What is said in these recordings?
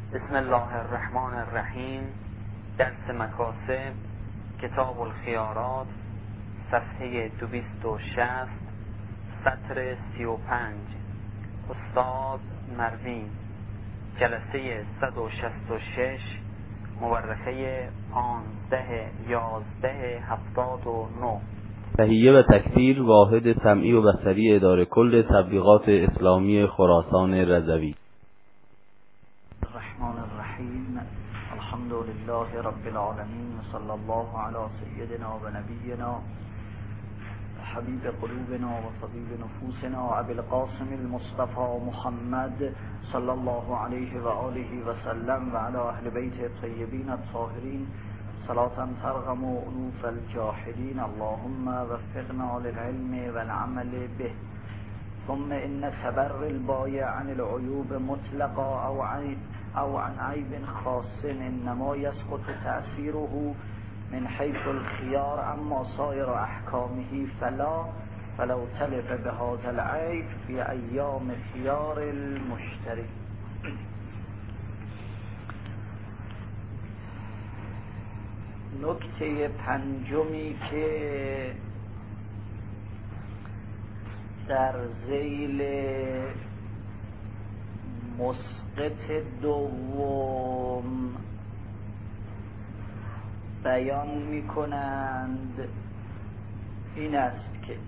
بسم الله الرحمن الرحیم. درس مکاسب، کتاب الخیارات، صفحه 260، سطر 35. استاد مروی، جلسه 166، مورخه 15/11/79. تهیه و تکثیر واحد سمعی و بصری اداره کل تبلیغات اسلامی خراسان رضوی. الرحمن الرحیم. الحمد لله رب العالمین و صلی الله علی سیدنا و نبینا حبیب قلوبنا و طبیب نفوسنا ابی القاسم المصطفى محمد صلی الله علیه و آله و سلم و علی اهل بیت الطیبین الطاهرین صلاة ترغم ألوف الجاحدین. اللهم وفقنا للعلم والعمل به. ثم إن تبر البایع عن العیوب مطلقا او عن عیب خاص انما يسقط تأثیره من حيث الخيار اما سائر احکامه فلو تلف بهذا العیب في ایام خيار المشتری. نکته پنجمی که در ذیل مسقط دوم بیان می کنند این است که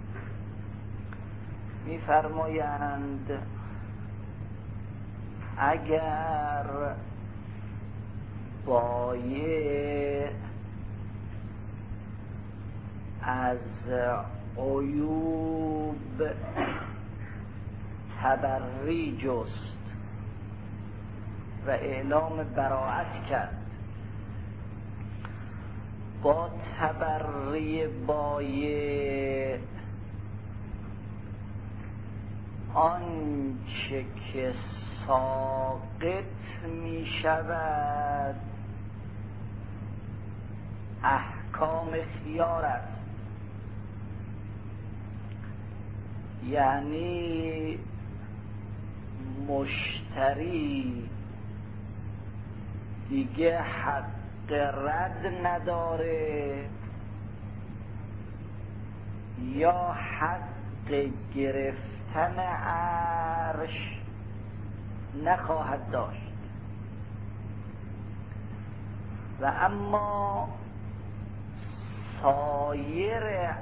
می فرمایند اگر بایع از عیوب تبری جست و اعلام براءت کرد، با تبری بایع آنچه که ساقط می شود احکام خیار است. یعنی مشتری دیگه حق رد نداره یا حق گرفتن عرش نخواهد داشت. و اما سایر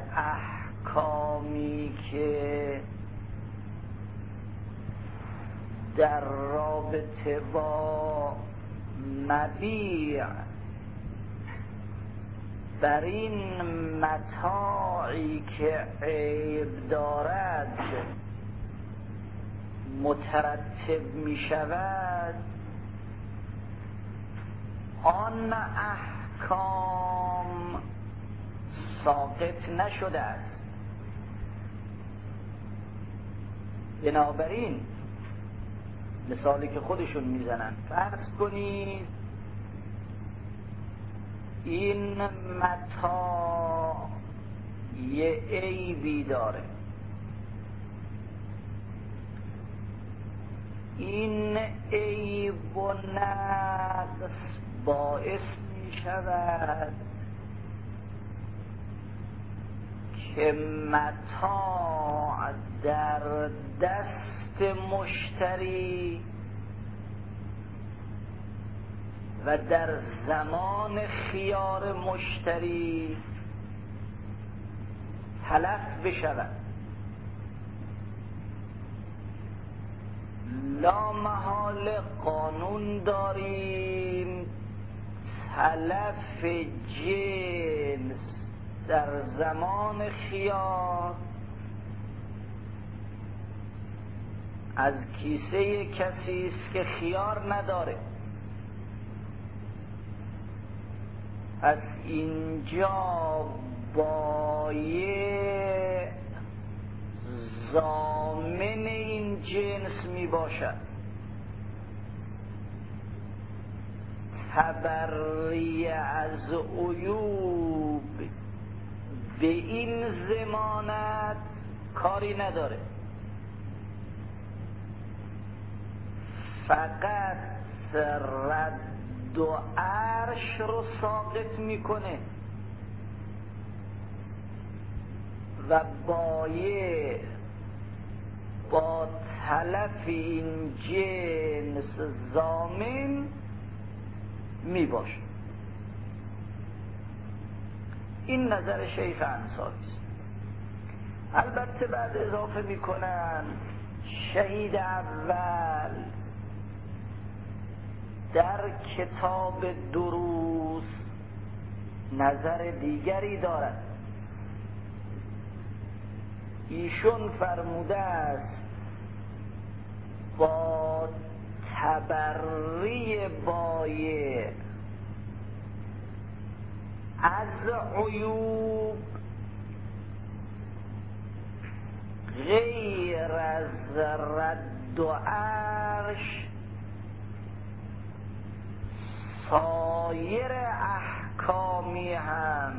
احکامی که در رابطه با مبیع بر این متاعی که عیب دارد مترتب می شود، آن احکام ساقط نشده است. بنابراین مثالی که خودشون میزنن، فرض کنید این متاع یه عیبی داره، این عیب و نقص باعث می شود که متاع در دست مشتری و در زمان خیار مشتری تلف بشود. لا محال قانون داریم تلف جنس در زمان خیار از کیسه کسی است که خیار نداره. از اینجا بایع ضامن این جنس می باشد. تبری از عیوب به این ضمانت کاری نداره. فقط رد و عرش رو ساقط میکنه و بایع با تلف این جنس ضامن میباشه. این نظر شیخ انصاری است. البته بعد اضافه میکنن شهید اول در کتاب دروس نظر دیگری دارد. ایشون فرموده است با تبری بایع از عیوب غیر از رد و عرش سایر احکامی هم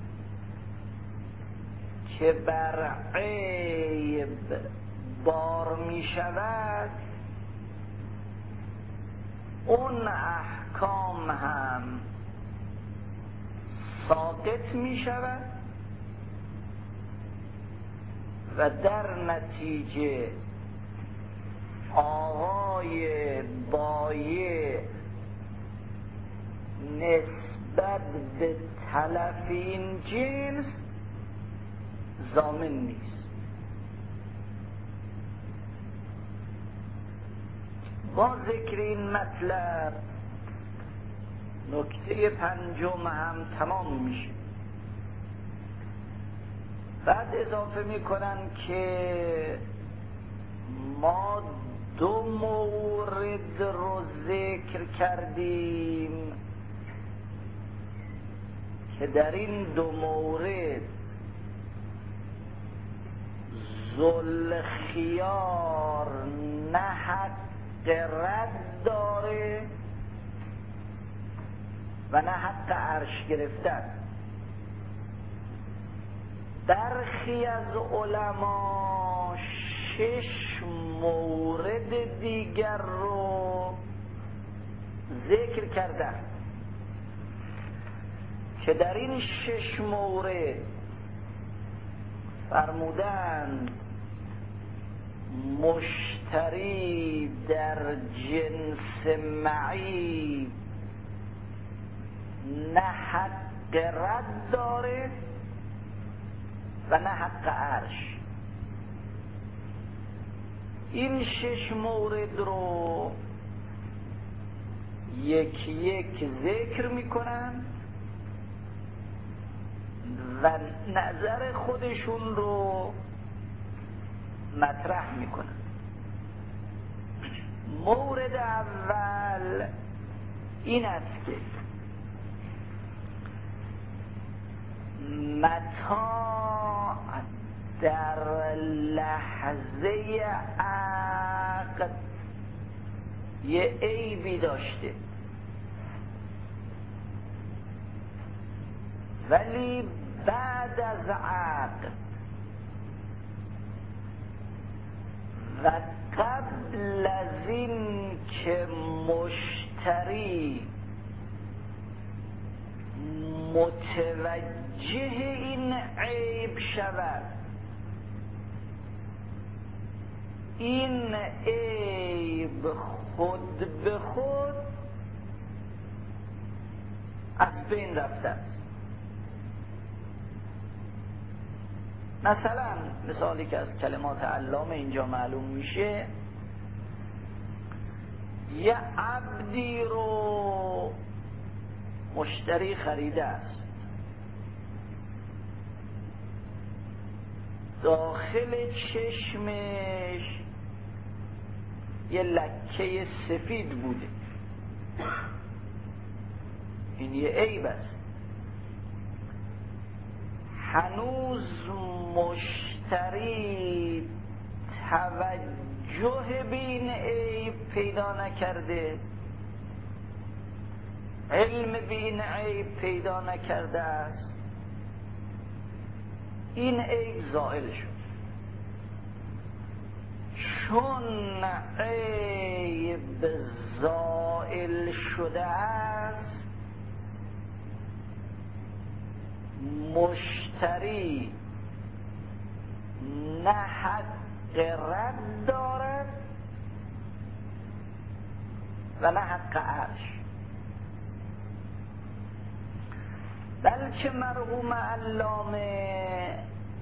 که بر عیب بار می شود اون احکام هم ساقط می شود و در نتیجه آقای بایع نسبت به تلف این جنس ضامن نیست. با ذکر این مطلب نکته پنجم هم تمام میشه. بعد اضافه میکنن که ما دو مورد رو ذکر کردیم که در این دو مورد ذوالخیار نه حق رد داره و نه حق عرش گرفتن. برخی از علما 6 مورد دیگر رو ذکر کردن که در این 6 مورد فرمودند مشتری در جنس معیب نه حق رد داره و نه حق عرش. این 6 مورد رو یک یک ذکر میکنن و نظر خودشون رو مطرح میکنن. مورد اول این است که متاع در لحظه عقد یه عیبی داشته ولی بعد از عقد و قبل از این که مشتری متوجه این عیب شود این عیب خود به خود از بین رفته. مثلا مثالی که از کلمات علامه اینجا معلوم میشه، یه عبدی رو مشتری خریده است، داخل چشمش یه لکه سفید بوده، این یه عیب است. هنوز مشتری توجه به این عیب پیدا نکرده، علم به این عیب پیدا نکرده است، این عیب زائل شد. چون عیب زائل شده است مشتری نه حق رد دارد و نه حق عرش، بلکه مرحوم علامه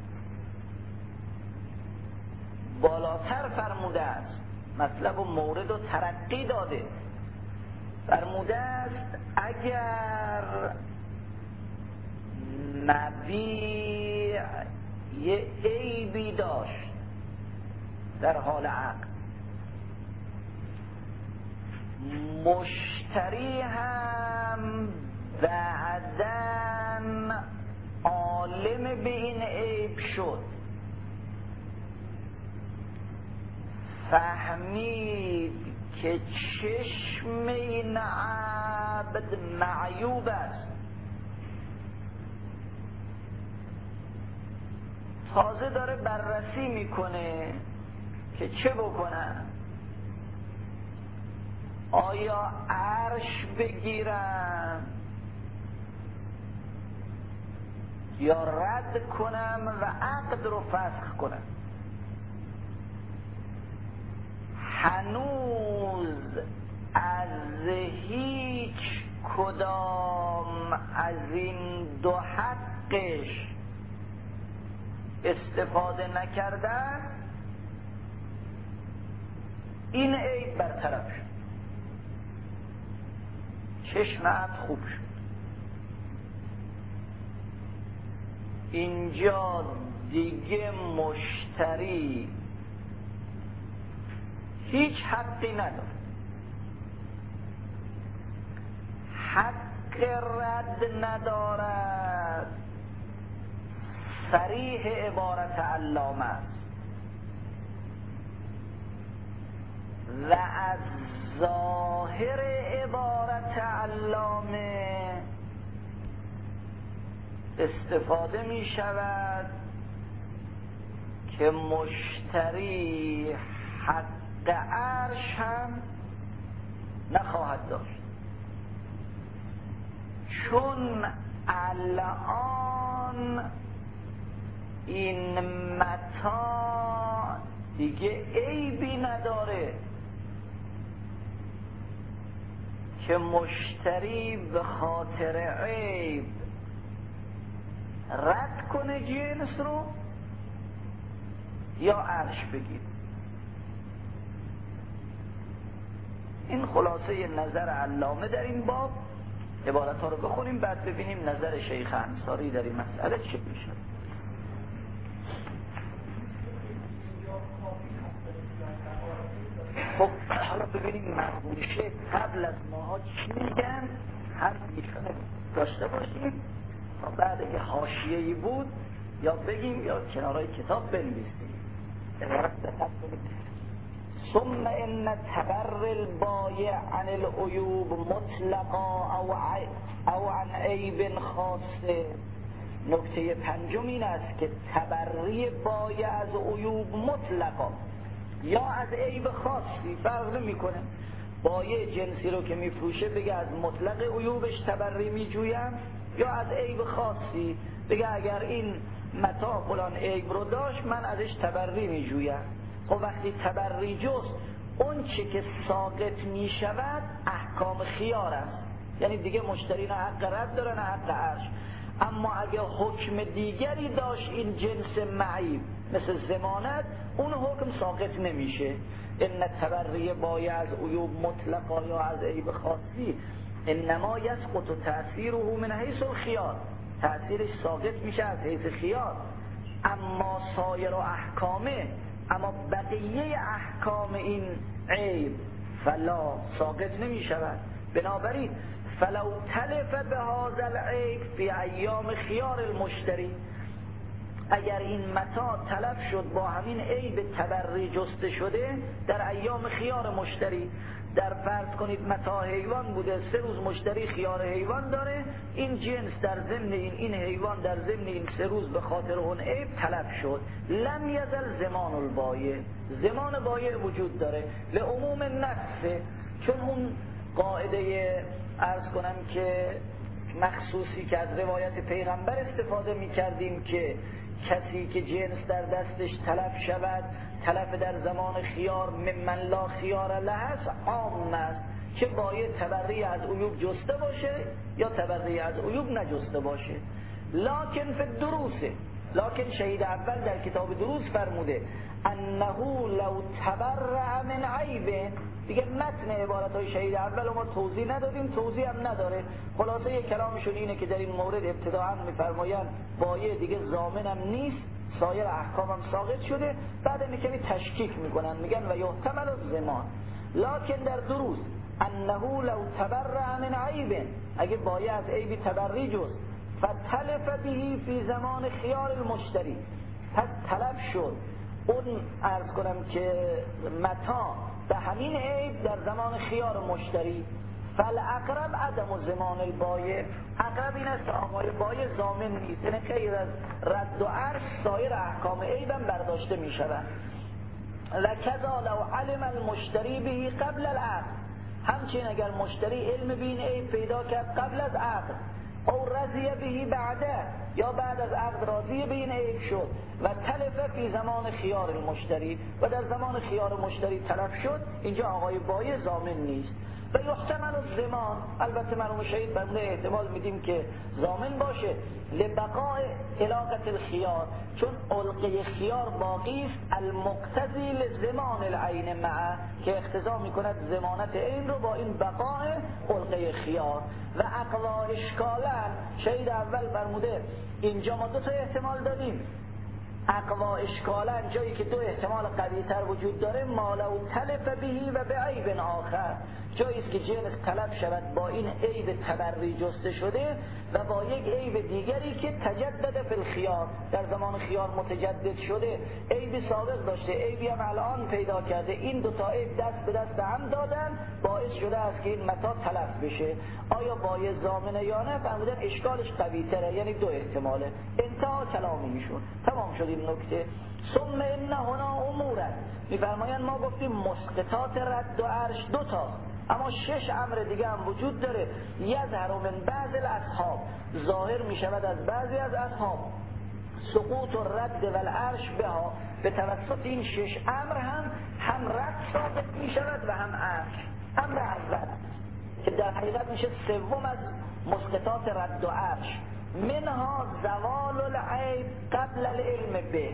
بالاتر فرموده است، مطلب و مورد و ترقی داده، فرموده است اگر مبیع یه عیبی داشت در حال عقد، مشتری هم بعداً عالم به این عیب شد، فهمید که چشم این عبد معیوب است، تازه داره بررسی میکنه که چه بکنن، آیا عرش بگیرم یا رد کنم و عقد رو فسخ کنم. هنوز از هیچ کدام از این دو حقش استفاده نکردن، این عیب برطرف شد، چشمت خوب شد. اینجا دیگه مشتری هیچ حقی نداره، حق رد ندارد، صریح عبارت علامه است و از ظاهر عبارت علامه استفاده می شود که مشتری حق عرش هم نخواهد داشت، چون الان این متاع دیگه عیبی نداره که مشتری به خاطر عیب رد کنه جنس رو یا عرش بگیر. این خلاصه نظر علامه در این باب. عبارت ها رو بخونیم بعد ببینیم نظر شیخ انصاری در این مسئله چه میشه. خب حالا ببینیم مرحوم شیخ قبل از ماها چی میگن، هر ایشون داشته باشیم تا بعد اگه حاشیه‌ای بود یا بگیم یا کنارای کتاب بنویسیم. عبارت دقت کنید. ثم ان تبر البایع عن العیوب مطلقا او عن عیب خاص. نکته پنجم این است که تبری بایع از عیوب مطلقا یا از عیب خاصی فرق نمی‌کنه. بایع جنسی رو که میفروشه بگه از مطلق عیوبش تبری میجویم یا از عیب خاصی بگه اگر این متاع فلان عیب رو داشت من ازش تبری میجویم. خب وقتی تبری جست اون چه که ساقط می شود احکام خیار است، یعنی دیگه مشتری نه حق رد داره نه حق عرش. اما اگه حکم دیگری داشت این جنس معیب مثل ضمانت، اون حکم ساقط نمیشه. ان تبری بایع از عیوب مطلقا یا از عیب خاصی انما یسقط تأثیره من حیث الخیار، تأثیرش ساقط میشه از حیث خیار. اما سایر و احکامه، اما بقیه احکام این عیب فلا ساقط نمی شود. بنابراین فلو تلف به هذا العیب فی ایام خیار المشتری، اگر این متاع تلف شد با همین عیب تبری جسته شده در ایام خیار مشتری، در فرض کنید متاع حیوان بوده، 3 روز مشتری خیار حیوان داره، این جنس در ضمن این حیوان در ضمن این 3 روز به خاطر اون عیب تلف شد، لم یزل زمان البایع، زمان بایع وجود داره لعموم النص، چون اون قاعده عرض کنم که مخصوصی که از روایت پیغمبر استفاده می کردیم که کسی که جنس در دستش تلف شود، تلف در زمان خیار ممن لا خیار له است، عام است که باید تبری از عیوب جسته باشه یا تبری از عیوب نجسته باشه. لکن فی الدروسه، لکن شهید اول در کتاب دروس فرموده انه لو تبرع من عیب، دیگه متن عبارتهای شهید اول ما توضیح ندادیم، توضیح هم نداره، خلاصه کلامشون اینه که در این مورد ابتداعا میفرمایند بایع دیگه ضامنم نیست، سایر احکام هم ساقط شده، بعد این کمی تشکیک میکنن میگن و یحتمل الضمان، لکن در دروس انه لو تبرع من عیب، اگه بایع از عیبی تبری جز فتلف به فی زمان خیار المشتری، پس تلف شد اون عرض کنم که متاع به همین عیب در زمان خیار مشتری، فالاقرب عدم زمان البایع، اقرب این است آقای بایع ضامن نیست، یعنی غیر از رد و عرض سایر احکام عیب هم برداشته می شود. لکذا لو علم المشتری به قبل العقد، همچنین اگر مشتری علم به این عیب پیدا کرد قبل از عقد، او رضی بهی بعده، یا بعد از عقد راضی به این عیب شد و تلف فی زمان خیار المشتری، و در زمان خیار مشتری تلف شد، اینجا آقای بایع ضامن نیست. و یحتمل الضمان، البته مرحوم شهید فرموده احتمال میدیم که ضامن باشه لبقاء علاقه الخیار، چون علقه خیار باقی است، المقتضی لزمان العین معه، که اقتضا میکند ضمانت عین رو با این بقاء علقه خیار. و اقوا اشکالا، شهید اول فرموده اینجا ما 2 تا احتمال داریم، اقوا اشکالا جایی که 2 احتمال قوی تر وجود داره، مالو تلف بهی و به عیب آخر، جایی است که جنس تلف شود با این عیب تبری جسته شده و با یک عیب دیگری که تجدد فی الخیار، در زمان خیار متجدد شده، عیب سابق داشته عیبی هم الان پیدا کرده، این 2 تا عیب دست به دست هم دادن باعث شده است که این متاع تلف بشه. آیا بایع ضامنه یا نه؟ فرمودن اشکالش قوی تره، یعنی 2 احتماله. انتها کلامی میشون تمام شد این نکته. ثم ان هنا امورا، میفرمایند ما گفتیم مسقطات رد و عرش 2 تا، اما 6 امر دیگه هم وجود داره. یظهر من بعض الاصحاب، ظاهر می شود از بعضی از اصحاب، سقوط و رد و العرش بها، به توسط این 6 امر هم رد ثابت می شود و هم عرش. امر اول که در حقیقت میشه 3 از مسقطات رد و عرش، منها زوال العیب قبل العلم به،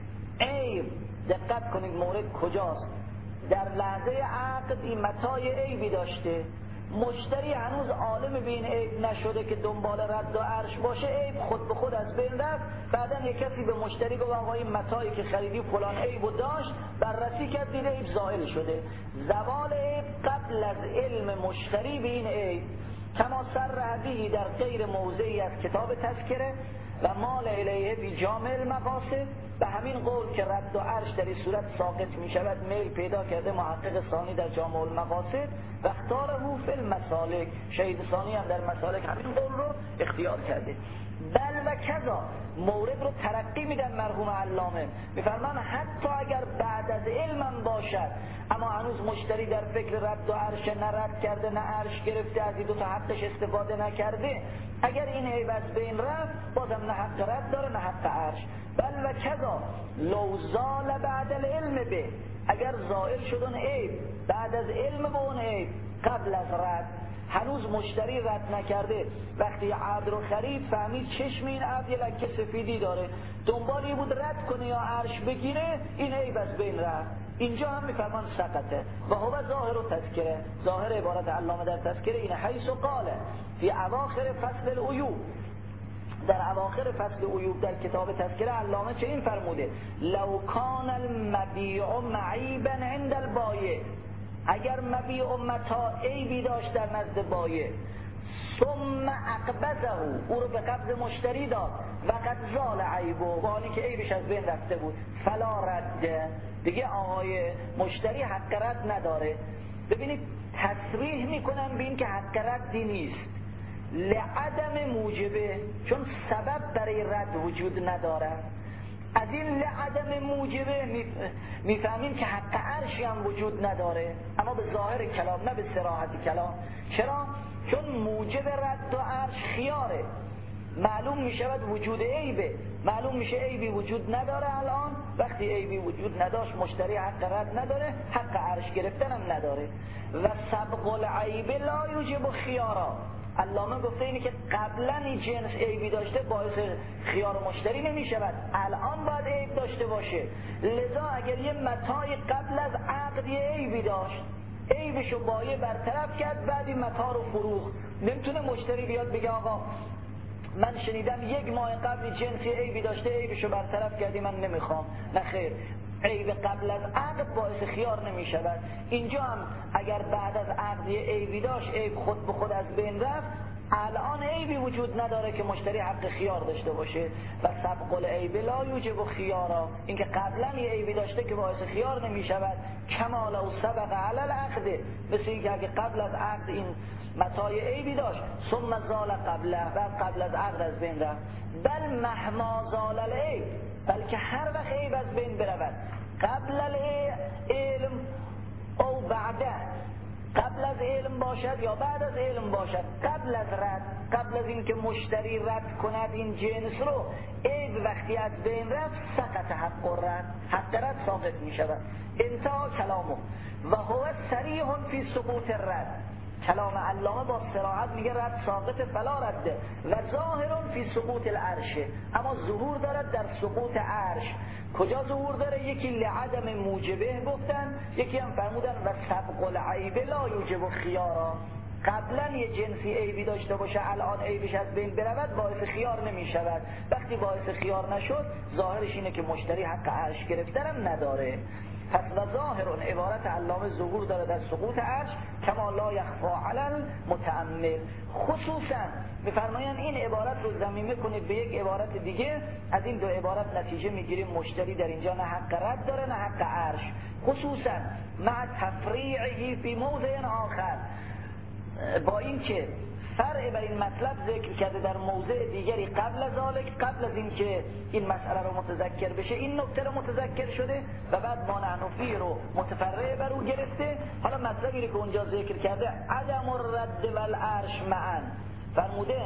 عیب دقت کنید مورد کجاست، در لحظه عقد این متاع عیبی داشته، مشتری هنوز عالم به این عیب نشده که دنبال رد و عرش باشه، عیب خود به خود از بین رفت، بعدن یک کسی به مشتری گفت آقا این متاعی که خریدی فلان عیبو داشت، بررسی کرد دید عیب زائل شده. زوال عیب قبل از علم مشتری به این عیب، کما صرح به در غیر موضعی از کتاب تذکره و مال الیه بی جامع المقاصد، به همین قول که رد و عرش در این صورت ساقط می شود میل پیدا کرده محقق ثانی در جامع المقاصد و اختاره فی المسالک، شهید ثانی هم در مسالک همین قول رو اختیار کرده. بل و کذا، مورد رو ترقی میدن مرحوم علامه، میفرمان حتی اگر بعد از علمم باشد اما هنوز مشتری در فکر رد و عرش، نه رد کرده نه عرش گرفته، از این 2 تا حقش استفاده نکرده، اگر این عیب از بین رفت بازم نه حق رد داره نه حق عرش. بل و کذا لو زال بعد العلم به، اگر زائل شد اون عیب بعد از علم به اون عیب قبل از رد، هنوز مشتری رد نکرده، وقتی عبد رو خرید فهمید چشم این عبد یه لکه سفیدی داره، دنبالی بود رد کنه یا عرش بگیره، این عیب از بین رفت، اینجا هم میفرمان سقطه. و هو ظاهر و تذکره، ظاهر عبارت علامه در تذکره اینه، حیث قاله فی اواخر فصل العیوب، در اواخر فصل عیوب در کتاب تذکره علامه چه این فرموده، لو کان المبیع معیبا عند البایع، اگر مبیع و متاع عیبی داشت در نزد بایع، ثم اقبضه، او رو به قبض مشتری داد، و قد زال عیبه، و حالی که عیبش از بین رفته بود، فلا رد، دیگه آقای مشتری حق رد نداره. ببینید تصریح میکنن به این که حق ردی نیست لعدم موجبه، چون سبب برای رد وجود ندارد. از این لعدم موجبه میفهمیم که حق عرشی هم وجود نداره، اما به ظاهر کلام نه به صراحت کلام. چرا؟ چون موجب رد و عرش خیاره. معلوم میشود وجود عیبه، معلوم میشه عیبی وجود نداره. الان وقتی عیبی وجود نداشت مشتری حق رد نداره، حق عرش گرفتن هم نداره. و سبق العیب لا یوجب خیارا. علامه گفته اینه که قبلا این جنس عیبی داشته باعث خیار مشتری نمیشود، الان باید عیب داشته باشه. لذا اگر یه متاعی قبل از عقد یه عیبی داشت، عیبشو بایع برطرف کرد، بعد این متاع رو فروخت، نمیتونه مشتری بیاد بگه آقا من شنیدم 1 ماه قبل جنسی عیبی داشته، عیبشو برطرف کردی من نمیخوام. نه خیر، عیب قبل از عقد باعث خیار نمی شود. اینجا هم اگر بعد از عقد یه عیبی داشت، عیب خود به خود از بین رفت، الان عیبی وجود نداره که مشتری حق خیار داشته باشه. و سبق العیب لا یوجب خیارا، اینکه قبلا یه عیبی داشته که باعث خیار نمی شود. کما لو سبق علی العقد، مثل اینکه اگه قبل از عقد این متاع عیبی داشت، ثم زال قبل از عقد از بین رفت. بل مهما زال العیب، بلکه هر وقت عیب از بین برود، قبل العلم او بعده، قبل از علم باشد یا بعد از علم باشد، قبل از رد، قبل از اینکه مشتری رد کند این جنس رو، عیب وقتی از بین رفت سقط حق رد، حق رد ساقط می شود. انتها کلامه و هو صریح فی سقوط الرد. کلام علامه با صراحت میگه رد ساقط فلا رده. و ظاهر فی سقوط العرش، اما ظهور دارد در سقوط عرش. کجا ظهور داره؟ یکی لعدم موجبه گفتن، یکی هم فرمودن و سبق العیب لا یوجب خیارا. قبلا یه جنسی عیبی داشته باشه، الان عیبش از بین برود، باعث خیار نمی شود. وقتی باعث خیار نشد، ظاهرش اینه که مشتری حق عرش گرفتن نداره. پس و ظاهرون عبارت علامه ظهور داره در سقوط عرش، کما لا یخفا علی المتأمل. خصوصا میفرمایند این عبارت رو ضمیمه کنید به یک عبارت دیگه، از این 2 عبارت نتیجه میگیریم مشتری در اینجا نه حق رد داره نه حق عرش. خصوصا مع تفریعه فی موضع آخر، با اینکه فرع بر این مطلب ذکر کرده در موضع دیگری قبل از ذالک، قبل از اینکه این مسئله رو متذکر بشه این نکته رو متذکر شده و بعد ما نحن فیه رو متفرع بر او گرفته. حالا مطلبی که اونجا ذکر کرده عدم الرد والعرش معا، فرموده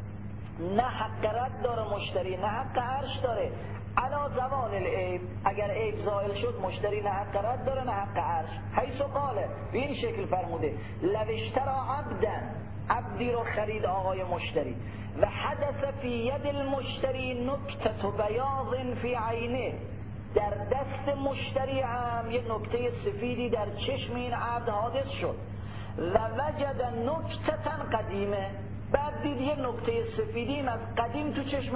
نه حق رد داره مشتری نه حق عرش داره. علا زوال العیب، اگر عیب زائل شد مشتری نه حق رد داره نه حق عرش. حیث قاله، به این شکل فرموده لو اشترى عبدا، عبدی رو خرید آقای مشتری، و حدث فی ید المشتری نکته بیاض فی عینه، در دست مشتری هم یه نکته سفیدی در چشم این عبد حادث شد، و وجد نکته قدیمه، بعد دید یه نکته سفیدی از قدیم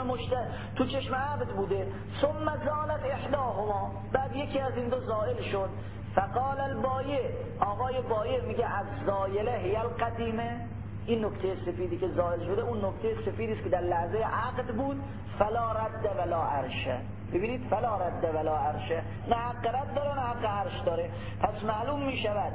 تو چشم عبد بوده، ثم زالت احداهما، بعد یکی از این 2 زائل شد. فقال البایع، آقای بایع میگه از زایله هی القدیمه، این نکته سفیدی که زائل شده اون نکته سفیدی است که در لحظه عقد بود. فلا رد ولا عرشه، ببینید فلا رد ولا عرشه، نه حق رد داره نه حق عرش داره. پس معلوم می شود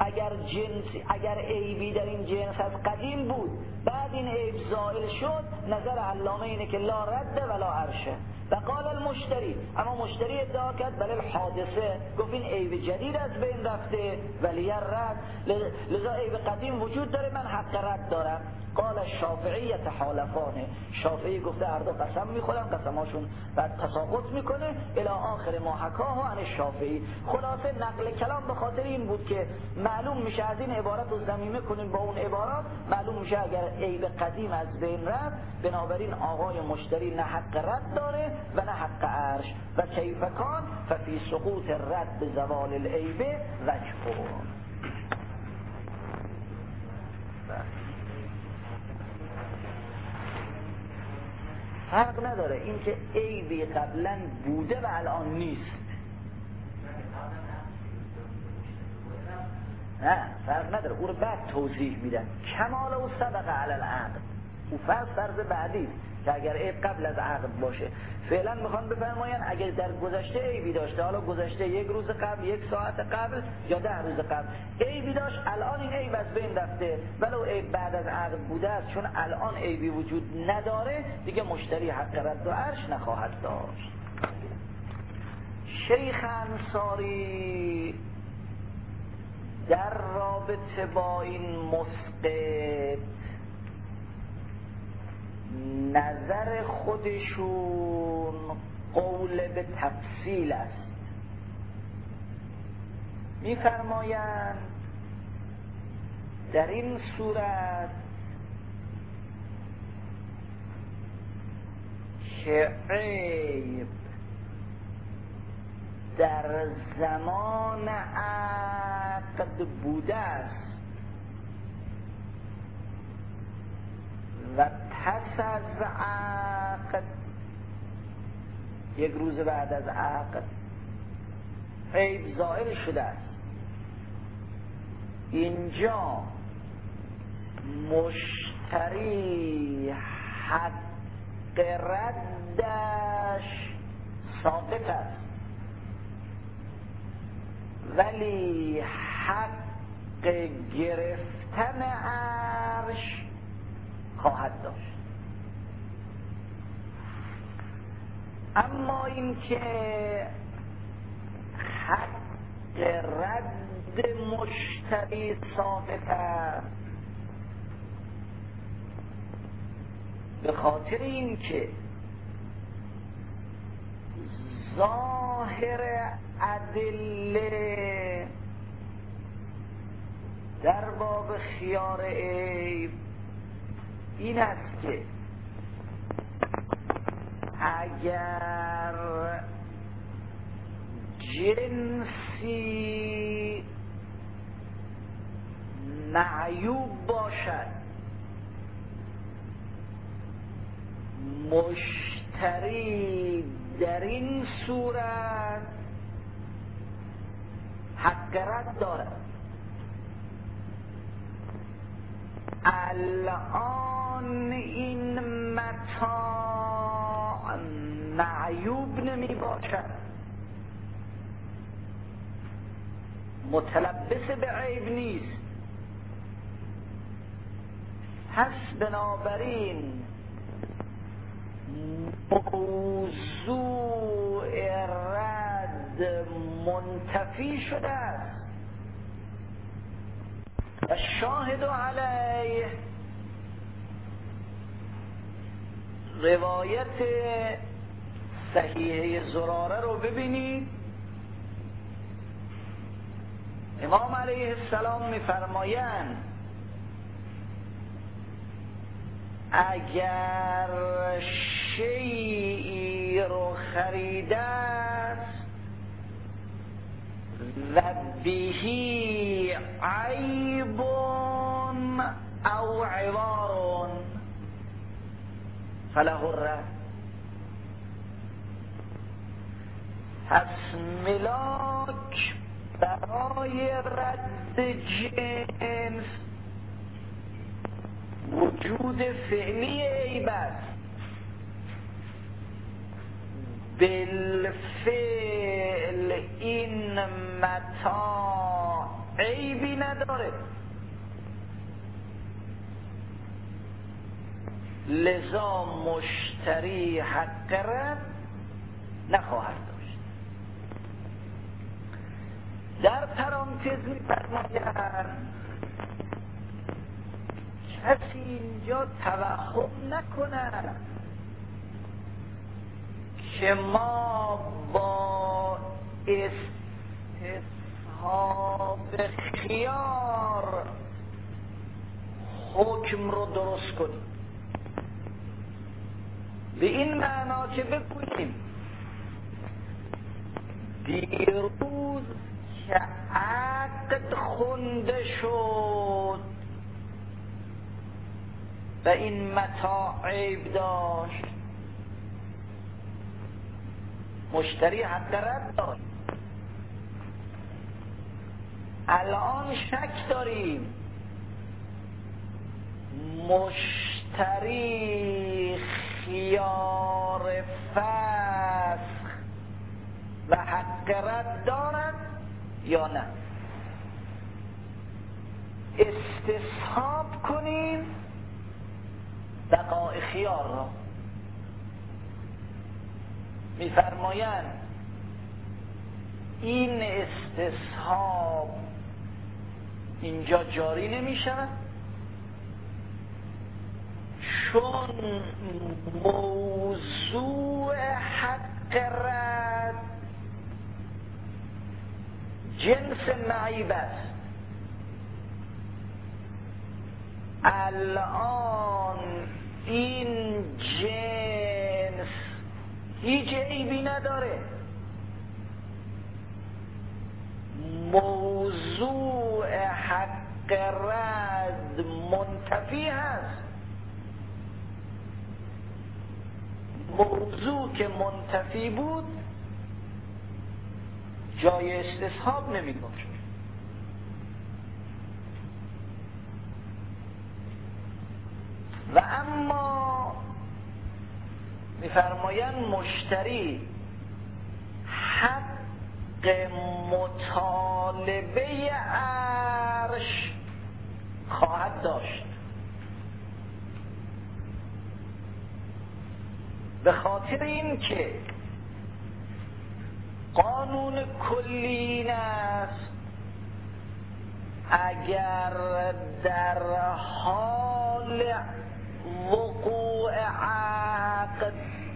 اگر عیبی در این جنس از قدیم بود، بعد این عیب زائل شد، نظر علامه اینه که لا رد ولا عرشه. و قال المشتری، اما مشتری ادعا کرد بله الحادثه، گفت این عیب جدید از بین رفته ولی رد، لذا عیب قدیم وجود داره، من حق رد دارم. قال الشافعی تحالفانه، شافعی گفته هر 2 قسم میخورن، قسماشون بعد تساقط میکنه الی آخر ما حکاه عن الشافعی. خلاصه نقل کلام به خاطر این بود که معلوم میشه از این عبارت رو ضمیمه کنیم با اون عبارات، معلوم میشه اگر عیب قدیم از بین رفت، بنابراین آقای مشتری نه حق رد داره و نه حق عرش. و کیف کان ففی سقوط الرد بزوال العیب وجه. فرق نداره اینکه عیبی قبلا بوده و الان نیست، نه فرق نداره، او رو بعد توضیح میدن. کمال و سبق علی العقد، فرض بعدی است که اگر عیب قبل از عقد باشه. فعلا میخوان بفرماین اگر در گذشته عیبی داشته، حالا گذشته 1 روز قبل، 1 ساعت قبل یا 10 روز قبل عیبی داشت، الان این عیب از بین رفته، ولو عیب بعد از عقد بوده است، چون الان عیبی وجود نداره، دیگه مشتری حق رد و عرش نخواهد داشت. شیخ انصاری در رابطه با این مسقط نظر خودشون قول به تفصیل است. می‌فرمایند در این صورت که عیب در زمان عقد بوده است و پس از عقد 1 روز بعد از عقد عیب زائل شده است، اینجا مشتری حق ردش ساقط است، ولی حق گرفتن عرش خواهد داشت. اما اینکه حق رد مشتری ساقط است به خاطر اینکه ظاهر ادله در باب خیار عیب این است که اگر جنسی معیوب باشد، مشتری در این صورت حق رد دارد. الان این متاع معیوب نمی باشد، متلبس به عیب نیست، پس بنابراین موضوع رد منتفی شده است و شاهد علیه روایت صحیحه زراره رو ببینید. امام علیه السلام می‌فرمایند اگر شیئی رو خریده است و بهی عیب او عوار فله الرد، پس ملاک برای رد جنس وجود فعلی عیب است، بالفعل این متاع عیبی نداره، لذا مشتری حق رد نخواهد داشت. در پرانتز می‌فرمایند کسی اینجا توهم نکند که ما با استصحاب خیار حکم رو درست کنیم، به این معنا که بگوییم دیروز که عقد خونده شد و این متاع عیب داشت، مشتری حق رد داشت، الان شک داریم مشتری مشتری خیار فسخ و حق رد دارد یا نه؟ استصحاب کنیم بقای خیار را. میفرمایند این استصحاب اینجا جاری نمی شود چون موضوع حق رد جنس معیب است. الان این جنس هیچ عیبی نداره، موضوع حق رد منتفی هست. موضوع که منتفی بود جای استصحاب نمی باشد. و اما میفرمایند مشتری حق مطالبه عرش خواهد داشت، به خاطر این که قانون کلی این است اگر در حال وقوع عقد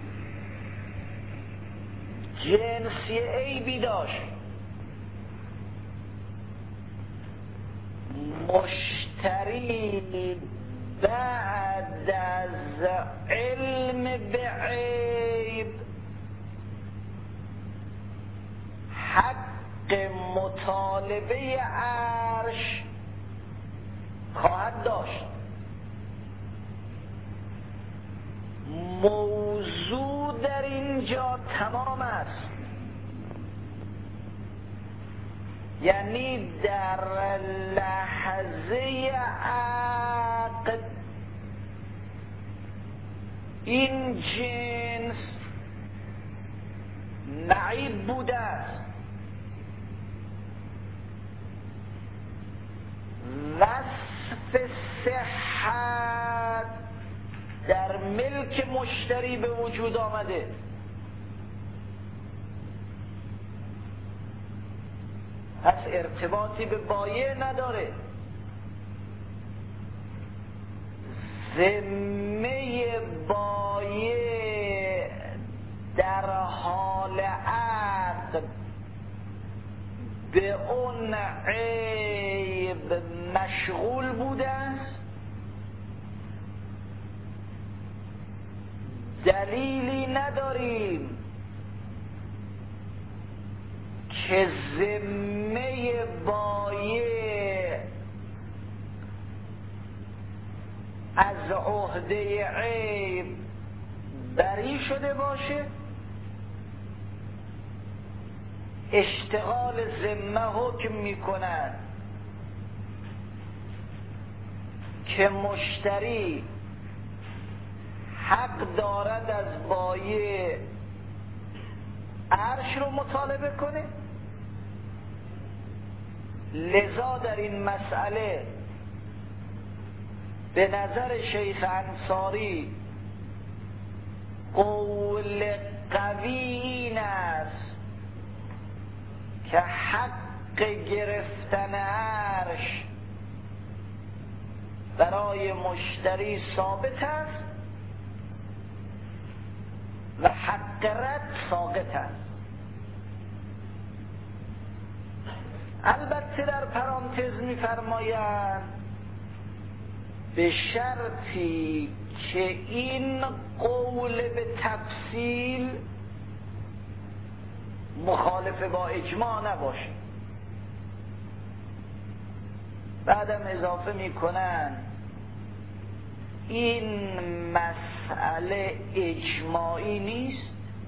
جنسی عیبی داشت، مشتری بعد از علم به عیب حق مطالبه عرش خواهد داشت. موضوع در اینجا تمام است، یعنی در لحظه عقد این جنس معیب بوده است، وصف صحت در ملک مشتری به وجود آمده. پس ارتباطی به بایع نداره، ذمه بایع در حال عقد به اون عیب مشغول بوده است، دلیلی نداریم که ذمه بایع از عهده عیب بری شده باشه. اشتغال ذمه حکم میکنند که مشتری حق دارد از بایع عرش رو مطالبه کنه. لذا در این مسئله به نظر شیخ انصاری قول قوی این است که حق گرفتن عرش برای مشتری ثابت است و حق رد ساقط است. البته در پرانتز می‌فرمایند به شرطی که این قول به تفصیل مخالف با اجماع نباشه. بعدم اضافه میکنن این مسئله اجماعی نیست،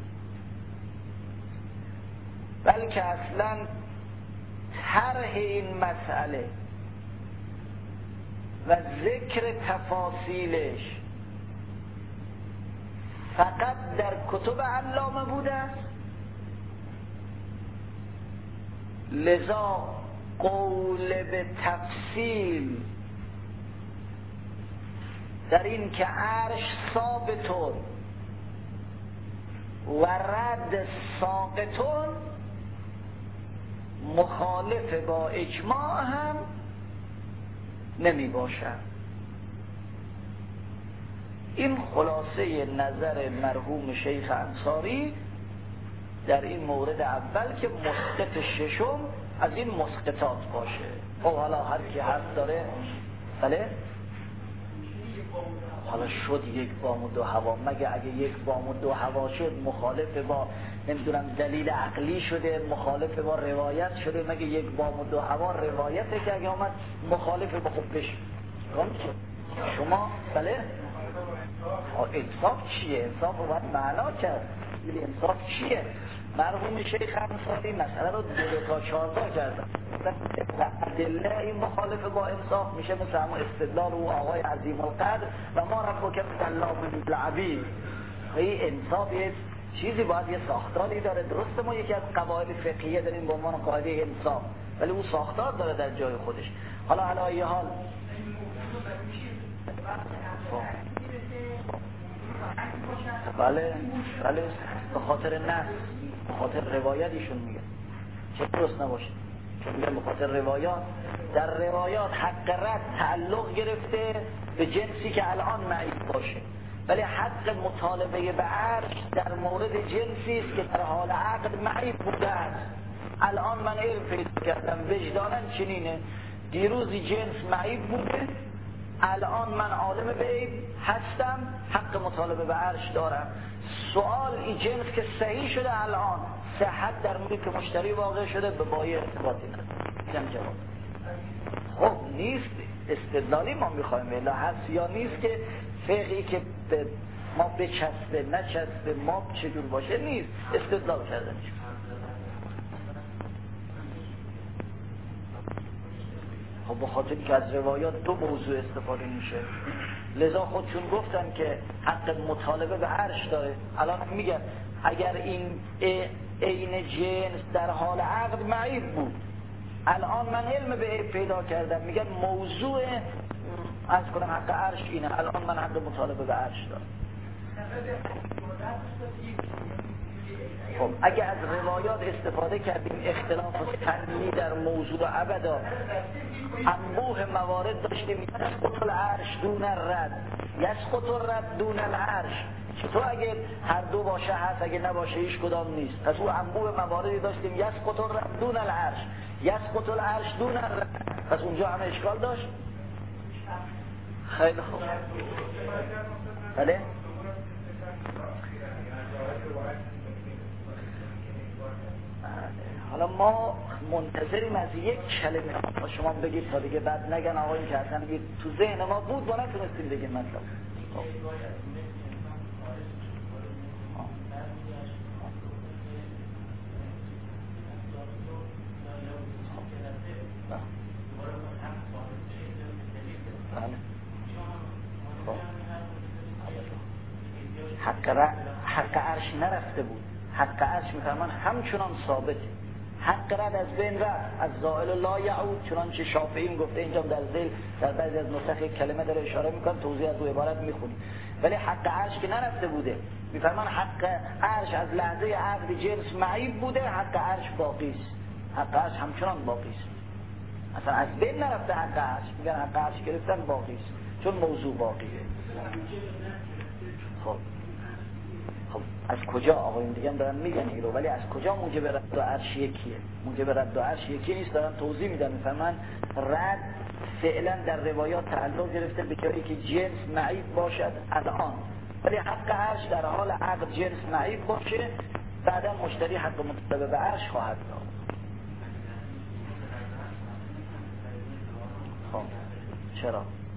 بلکه اصلا طرح این مسئله و ذکر تفاصیلش فقط در کتب علامه بوده است. لذا قول به تفصیل در این که عرش ثابتون و رد ساقطون مخالف با اجماع هم نمی باشد. این خلاصه نظر مرحوم شیخ انصاری در این مورد اول که مسقط ششم از این مسقطات باشه. خب حالا هر کی حرف داره. بله حالا شد یک بام و دو هوا، مگه اگه یک بام و دو هوا شد مخالف با نمیدونم دلیل عقلی شده، مخالف با روایت شده، مگه یک بام و دو هوا روایته که اگه آمد مخالف با خودش شما بله انصاف چیه؟ انصاف رو باید معنا کرد. انصاف چیه؟ مرحوم شیخ انصاری مسئله رو 2 تا 14 کردن. ادله این مخالف با انصاف میشه مثل همون استدلال و آقای عظیم القدر و ما ربک بظلام للعبید. این انصاف یه چیزی باید یه ساختاری داره. درسته ما یکی از قواعد فقهیه داریم به عنوان قاعده انصاف، ولی اون ساختار داره در جای خودش. حالا علی ای حال بله به خاطر نص، به خاطر روایت ایشون میگه چه درست نباشه، چون میگه به خاطر روایات. در روایات حق رد تعلق گرفته به جنسی که الان معیب باشه، ولی حق مطالبه به عرش در مورد جنسی است که در حال عقد معیب بوده است. الان من علم پیدا کردم وجداناً چنینه، دیروزی جنس معیب بوده، الان من عالم به عیب هستم، حق مطالبه به عرش دارم. سوال این جنس که صحیح شده الان صحت در ملک مشتری واقع شده به بای ارتباطی نداره. جواب خب نیست استدلالی ما میخوایم الا هست یا نیست که فقهی که ما بچسبه نچسبه ما چجور باشه نیست، استدلال کردن. خب به خاطر که از روایات 2 موضوع استفاده میشه، لذا خودشون گفتن که حق مطالبه به عرش داره. الان میگن اگر این عین جنس در حال عقد معیب بود، الان من علم به عیب پیدا کردم، میگن موضوع از کنم حق عرش اینه، الان من حق مطالبه به عرش دارم. خب اگه از روایات استفاده کردیم اختلاف فنی در موضوع ابدا، انبوه موارد داشتیم یسقط العرش دون الرد، یسقط الرد دون العرش. چطور اگه هر دو باشه هست، اگه نباشه هیچ کدام نیست؟ پس او انبوه مواردی داشتیم یسقط الرد دون العرش، یسقط العرش دون الرد، پس اونجا همه اشکال داشت. خیلی خوب بله حالا ما منتظریم از یک کلمه با شما بگید تا دیگه بعد نگن آقا این که اصلا تو ذهن ما بود ما نتونستیم بگیم مطلب. حق عرش نرفته بود، حق عرش میفرمان همچنان ثابته، حق رد از بین رفت، از زائل لا یعود، چنانچه شافعی گفته. اینجا در ذیل در بعضی از نسخ کلمه داره اشاره میکنه، توضیح از او عبارت میخونیم. ولی حق عرش که نرفته بوده، میفرمان حق عرش از لحظه عقد جنس معیب بوده، حق عرش باقی است، حق عرش همچنان باقی است، اصلا از بین نرفته حق عرش. میگن حق عرش گرفتن باقی است چون موضوع باقیه. خب از کجا آقایون دیگه هم دارن میگن اینو، ولی از کجا موجب رد و عرش یکیه؟ موجب رد و عرش یکی نیست، دارن توضیح میدن. میفهمن رد فعلا در روایات تعلق گرفته به جایی که جنس معیب باشد الان، ولی حق عرش در حال عقد جنس معیب باشه، بعدا مشتری حق مطالبه به عرش خواهد داد. خب چرا؟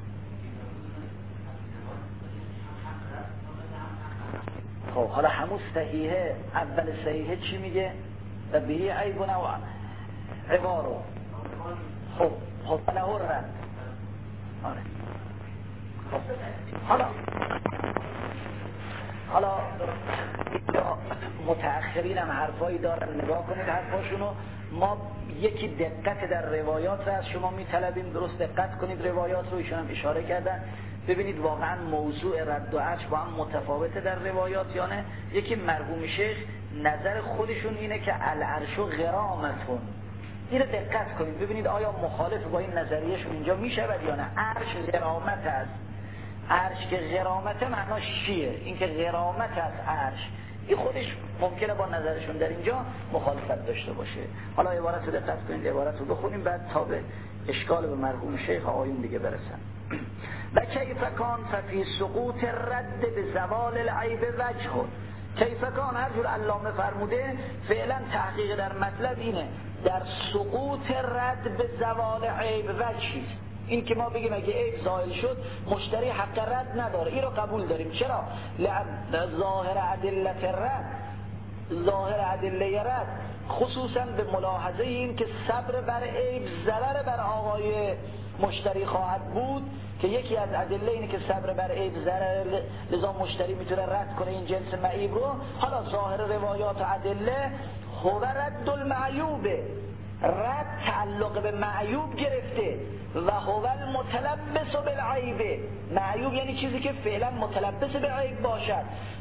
خب حالا همون صحیحه، اول صحیحه چی میگه؟ و بهی عیبونه و عبارو. خب له رد. آره. خب حالا حالا متأخرین هم حرفایی دارن، نگاه کنید حرفاشونو. ما یکی دقت در روایات رو از شما میطلبیم، درست دقت کنید روایات رو. ایشون هم اشاره کردن، ببینید واقعا موضوع رد و عرش با هم متفاوته در روایات یا نه. یکی مرحوم شیخ نظر خودشون اینه که العرش غرامتون، این رو دقت کنید ببینید آیا مخالف با این نظریهشون اینجا میشود یا نه. عرش غرامت است. عرش که غرامت معناش چیه؟ این که غرامت است عرش، این خودش ممکنه با نظرشون در اینجا مخالفت داشته باشه. حالا عبارت رو دقت کنید، عبارت رو بخونیم بعد تا به اشکال به مرحوم شیخ آقایون دیگه برسن. و کیف کان فی سقوط رد به زوال العیب وجه. کیف کان هر جور علامه فرموده فعلا تحقیق در مطلب اینه در سقوط رد به زوال عیب وجهی. این که ما بگیم اگه عیب زائل شد مشتری حق رد نداره، این رو قبول داریم. چرا؟ لأن ظاهر ادلت رد، ظاهر ادله رد خصوصا به ملاحظه این که صبر بر عیب ضرر بر آقای مشتری خواهد بود، که یکی از ادله اینه که صبر بر عیب ضرر، لذا مشتری میتونه رد کنه این جنس معیب رو. حالا ظاهر روایات و ادله هو رد المعیوبه، رد تعلق به معیوب گرفته و هو المتلبس بالعیب. معیوب یعنی چیزی که فعلا متلبس به عیب باشد.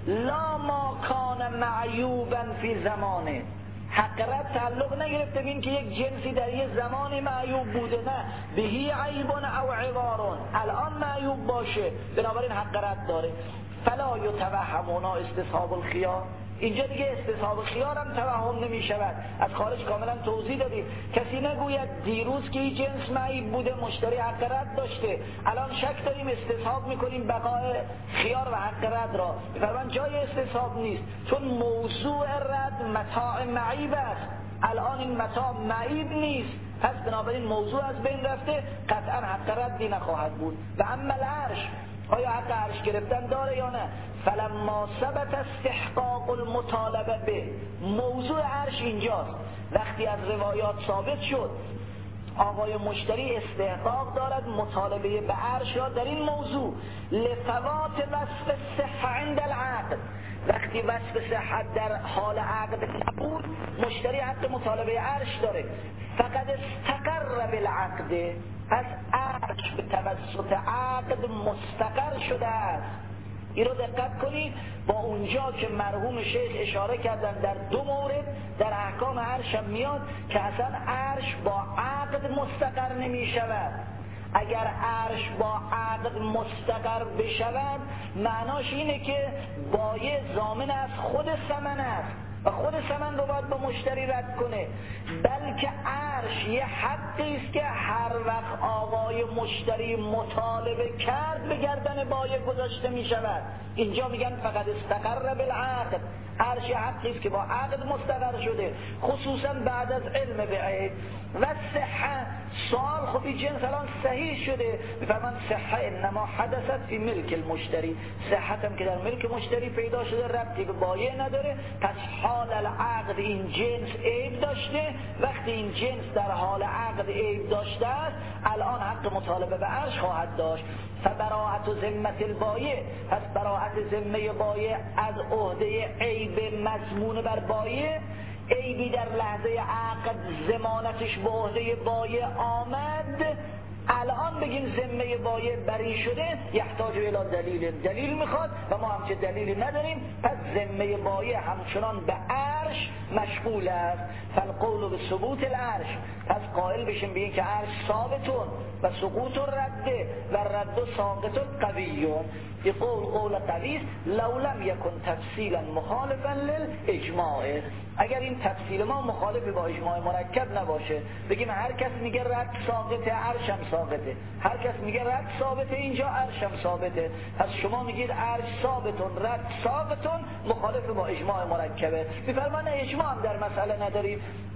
لا ما کان معیوبا فی زمانه، حق رد تعلق نگرفته بین که یک جنسی در یک زمان معیوب بوده، نه بهی عیب او عوار، الان معیوب باشه بنابراین حق رد داره. فلا یتوهمون استصحاب الخیار، اینجا دیگه استصحاب خیار هم توهم نمی شود، از خارج کاملا توضیح دادیم. کسی نگوید دیروز که این جنس معیب بوده مشتری حق رد داشته، الان شک داریم استصحاب میکنیم بقای خیار و حق رد را. بفرمان جای استصحاب نیست، چون موضوع رد متاع معیب است، الان این متاع معیب نیست، پس بنابراین موضوع از بین رفته، قطعا حق ردی نخواهد بود. و اما العرش، آیا حق عرش گرفتن داره یا نه؟ فلما ثبت استحقاق المطالبه به، موضوع عرش اینجاست. وقتی از روایات ثابت شد آقای مشتری استحقاق دارد مطالبه به عرش را در این موضوع، لفوات وصف صحه عند العقد، وقتی وصف صحت در حال عقد نبود مشتری حق مطالبه عرش داره. فقد استقر بالعقد، پس عرش به توسط عقد مستقر شده است. این رو دقت کنید، با اونجا که مرحوم شیخ اشاره کردن در دو مورد در احکام عرش هم میاد که اصلا عرش با عقد مستقر نمی شود. اگر عرش با عقد مستقر بشود معناش اینه که بایع ضامن از خود ثمن است و خود ثمن رو باید با مشتری رد کنه، بلکه عرش یه حقی است که هر وقت آقای مشتری مطالبه کرد به گردن بایع گذاشته می شود. اینجا میگن فقط استقر بالعقد، عرش یه حقی است که با عقد مستقر شده، خصوصا بعد از علم به عیب. و صحه، سوال خب این جنس الان صحیح شده، میفرمان صحه انما حدثت فی ملک المشتری، صحت هم که در ملک مشتری پیدا شده ربطی به بایع نداره، پس حال العقد این جنس عیب داشته. وقتی این جنس در حال عقد عیب داشته است الان حق مطالبه به عرش خواهد داشت. فبراءت ذمه البایع، پس براءت ذمه بایع از عهده عیب مضمون بر بایع. عیبی در لحظه عقد ضمانتش به عهده بایع آمد، الان بگیم ذمه بایع بری شده، یحتاج الی دلیل میخواد و ما همچه دلیلی نداریم، پس ذمه بایع همچنان به عرش مشغول است. فالقول به ثبوت العرش، پس قائل بشیم به این که عرش ثابتون و سقوط رده و رد ساقط قویون. این قول قوی است لو لم یکن تفصیلا مخالفا للاجماع، اگر این تفصیل ما مخالف با اجماع مرکب نباشه، بگیم هر کس میگه رد ثابته عرش هم ثابته، هر کس میگه رد ثابته اینجا عرش هم ثابته، پس شما میگید عرش ثابتون رد ثابتون، مخالف با اجماع مرکبه. میفرمان اجماع هم در مسئله نداریم.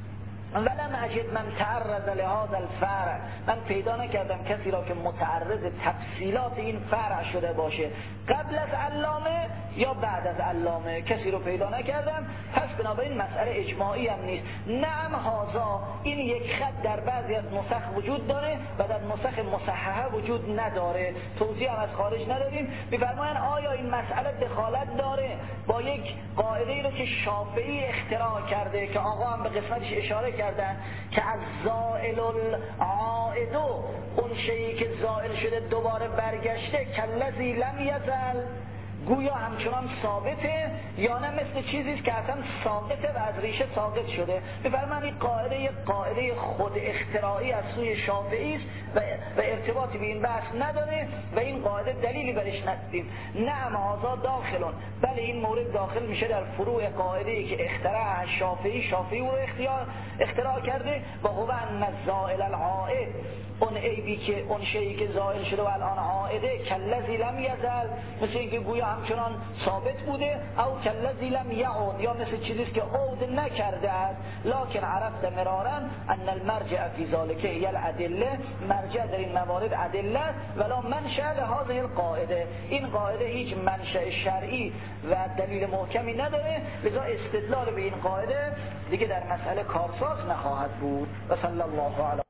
ولم اجد من تعرض لهذا الفرع، من پیدا نکردم کسی را که متعرض تفصیلات این فرع شده باشه قبل از علامه یا بعد از علامه، کسی رو پیدا نکردم. پس بنابراین مسئله اجماعی هم نیست. نعم هذا، این یک خط در بعضی از نسخ وجود داره و در نسخ مصححه وجود نداره، توضیح هم از خارج نداریم. می‌فرمایند آیا این مسئله دخالت داره با یک قاعده‌ای رو که شافعی اختراع کرده که آقا هم به قسمتش اشاره کردن که از زائل العائد، اون شیئی که زائل شده دوباره برگشته، کالذی لم یزل، گویا همچنان ثابته یا نه مثل چیزی است که اصلا ثابته و از ریشه ثابت شده. بفرمایید این قاعده یک قاعده خود اختراعی از سوی شافعی است و ارتباطی به این بحث نداره و این قاعده دلیلی برش ندیدیم. نعم هذا داخلون، بله این مورد داخل میشه در فروع قاعده‌ای که اختراع شافعی او رو اختراع کرده و هو ان الزائل العائد، اون عیبی که اون شیئی که زائل شده و الان عائده، کالذی لم یزل، مثل اینکه گویا همچنان ثابت بوده، او کالذی لم یعود، یا مثل چیزی که عود نکرده است. لکن عرفت مرارا ان المرجع فی ذلک هی الادله، مرجع در این موارد ادله ولا منشأ لهذه القاعده، این قاعده هیچ منشأ شرعی و دلیل محکمی نداره، لذا استدلال به این قاعده دیگه در مسئله کارساز نخواهد بود. و صلی الله علی